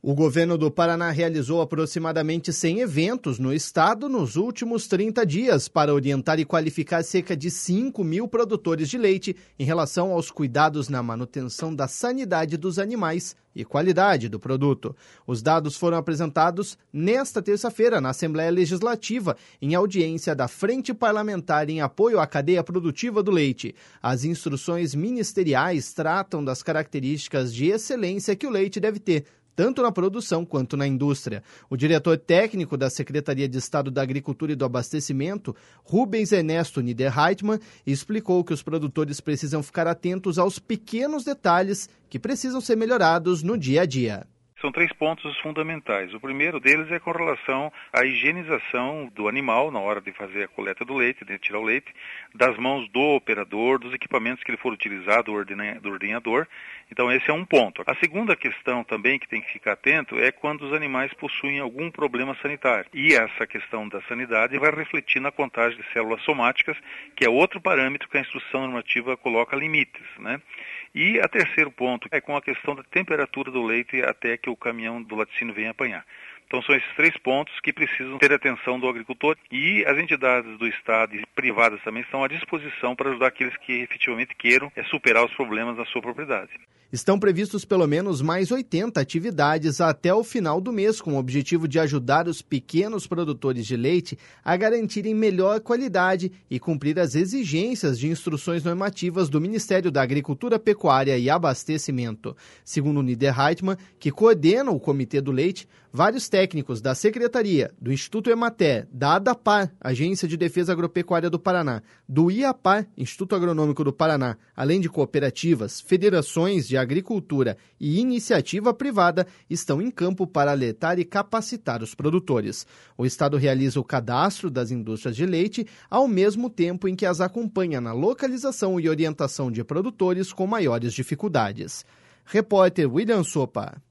O governo do Paraná realizou aproximadamente 100 eventos no estado nos últimos 30 dias para orientar e qualificar cerca de 5 mil produtores de leite em relação aos cuidados na manutenção da sanidade dos animais e qualidade do produto. Os dados foram apresentados nesta terça-feira na Assembleia Legislativa, em audiência da Frente Parlamentar em apoio à cadeia produtiva do leite. As instruções ministeriais tratam das características de excelência que o leite deve ter, tanto na produção quanto na indústria. O diretor técnico da Secretaria de Estado da Agricultura e do Abastecimento, Rubens Ernesto Niederreitmann, explicou que os produtores precisam ficar atentos aos pequenos detalhes que precisam ser melhorados no dia a dia. São 3 pontos fundamentais. O primeiro deles é com relação à higienização do animal na hora de fazer a coleta do leite, de tirar o leite, das mãos do operador, dos equipamentos que ele for utilizar, do ordenhador. Então esse é um ponto. A segunda questão também que tem que ficar atento é quando os animais possuem algum problema sanitário. E essa questão da sanidade vai refletir na contagem de células somáticas, que é outro parâmetro que a instrução normativa coloca limites, né? E a terceiro ponto é com a questão da temperatura do leite até que o caminhão do laticínio venha apanhar. Então são esses 3 pontos que precisam ter atenção do agricultor, e as entidades do Estado e privadas também estão à disposição para ajudar aqueles que efetivamente queiram superar os problemas na sua propriedade. Estão previstos pelo menos mais 80 atividades até o final do mês, com o objetivo de ajudar os pequenos produtores de leite a garantirem melhor qualidade e cumprir as exigências de instruções normativas do Ministério da Agricultura, Pecuária e Abastecimento. Segundo Niederreitmann, que coordena o Comitê do Leite, vários técnicos da Secretaria, do Instituto Emater, da ADAPAR, Agência de Defesa Agropecuária do Paraná, do IAPAR, Instituto Agronômico do Paraná, além de cooperativas, federações de agricultura e iniciativa privada, estão em campo para alertar e capacitar os produtores. O Estado realiza o cadastro das indústrias de leite, ao mesmo tempo em que as acompanha na localização e orientação de produtores com maiores dificuldades. Repórter William Sopa.